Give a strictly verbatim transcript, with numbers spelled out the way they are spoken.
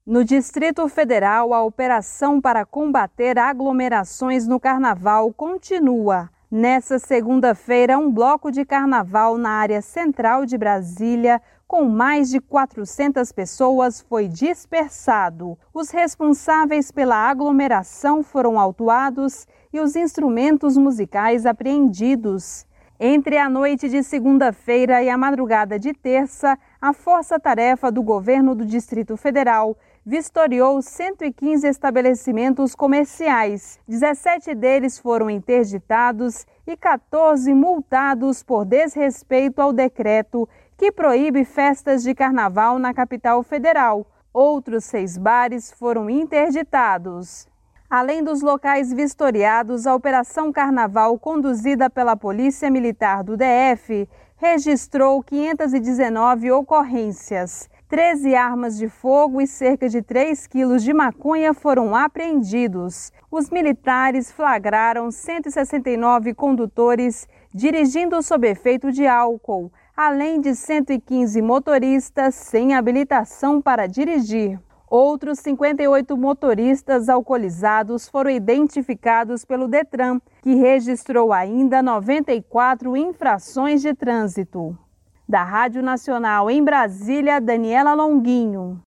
No Distrito Federal, a operação para combater aglomerações no Carnaval continua. Nessa segunda-feira, um bloco de carnaval na área central de Brasília, com mais de quatrocentas pessoas, foi dispersado. Os responsáveis pela aglomeração foram autuados e os instrumentos musicais apreendidos. Entre a noite de segunda-feira e a madrugada de terça, a força-tarefa do governo do Distrito Federal vistoriou cento e quinze estabelecimentos comerciais. dezessete deles foram interditados e quatorze multados por desrespeito ao decreto que proíbe festas de carnaval na capital federal. Outros seis bares foram interditados. Além dos locais vistoriados, a Operação Carnaval, conduzida pela Polícia Militar do D F, registrou quinhentas e dezenove ocorrências. treze armas de fogo e cerca de três quilos de maconha foram apreendidos. Os militares flagraram cento e sessenta e nove condutores dirigindo sob efeito de álcool, além de cento e quinze motoristas sem habilitação para dirigir. Outros cinquenta e oito motoristas alcoolizados foram identificados pelo Detran, que registrou ainda noventa e quatro infrações de trânsito. Da Rádio Nacional em Brasília, Daniela Longuinho.